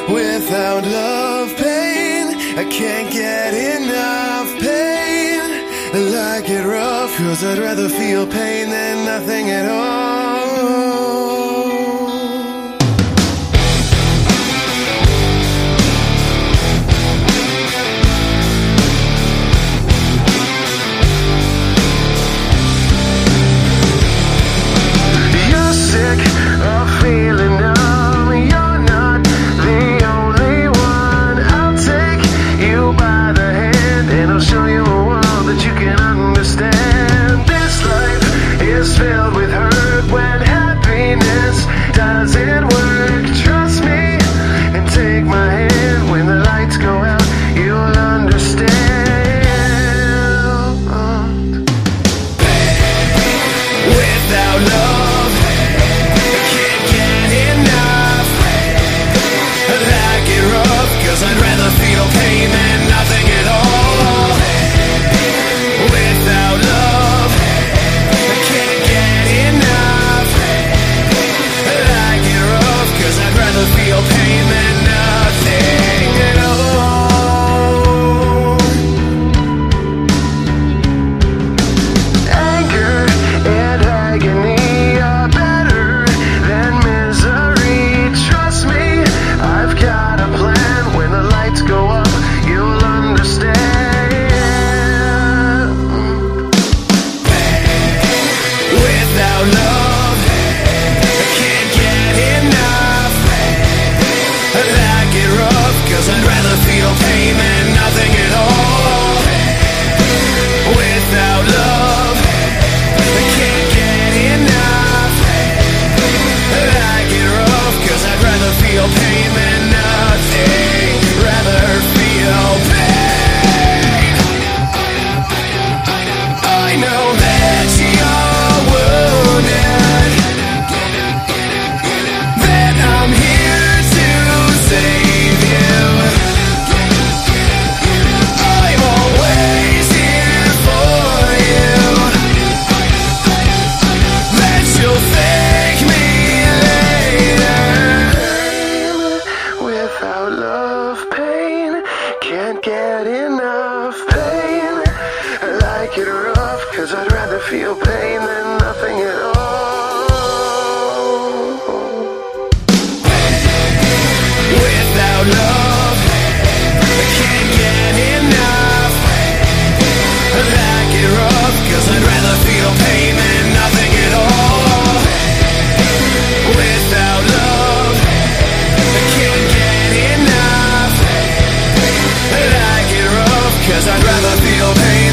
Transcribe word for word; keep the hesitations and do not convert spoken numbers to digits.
Without love, pain, I can't get enough pain. I like it rough, cause I'd rather feel pain than nothing at all. You're sick of feeling numb. You're not the only one. I'll take you by the hand and I'll show you a world that you can understand. This life is filled with hurt when happiness doesn't work. Trust me and take my hand. When the lights go out, you'll understand. Without love, I can't get enough. I like it rough, cause I'd rather feel pain than nothing at all. Without love, I can't get enough. I like it rough, cause I'd rather feel pain than nothing at all. Anger and agony are better than misery. Trust me, I've got a plan. When the lights go up, you'll understand. Without love, I can't get enough. I like it rough, cause I'd rather feel pain than nothing at all. Without love, I can't get enough. I like it rough, cause I'd rather feel pain than nothing. Rather feel pain. I know that you're wounded, that I'm here to save you. I'm always here for you. That you'll thank me later. Without love, pain, can't get enough pain. I like it rough, cause I'd rather feel pain than nothing at all. Without love, I can't get enough. I like it rough, cause I'd rather feel pain than nothing at all. Without love, I can't get enough. I like it rough, cause I'd rather feel pain